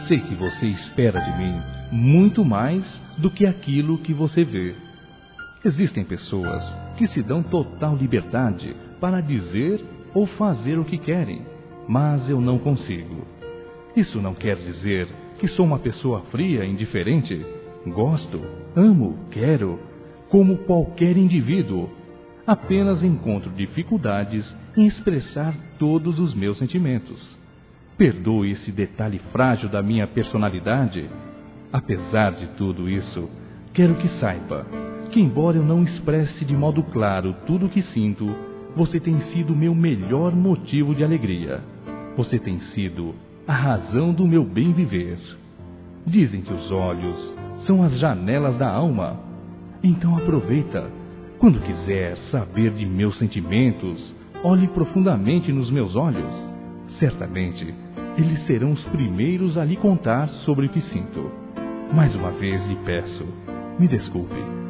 sei que você espera de mim muito mais do que aquilo que você vê. Existem pessoas que se dão total liberdade para dizer ou fazer o que querem, mas eu não consigo. Isso não quer dizer que sou uma pessoa fria e indiferente. Gosto, amo, quero, como qualquer indivíduo. Apenas encontro dificuldades em expressar todos os meus sentimentos. Perdoe esse detalhe frágil da minha personalidade. Apesar de tudo isso, quero que saiba que, embora eu não expresse de modo claro tudo o que sinto, você tem sido meu melhor motivo de alegria. Você tem sido a razão do meu bem viver. Dizem que os olhos são as janelas da alma. Então aproveita. Quando quiser saber de meus sentimentos, olhe profundamente nos meus olhos. Certamente, eles serão os primeiros a lhe contar sobre o que sinto. Mais uma vez lhe peço, me desculpe.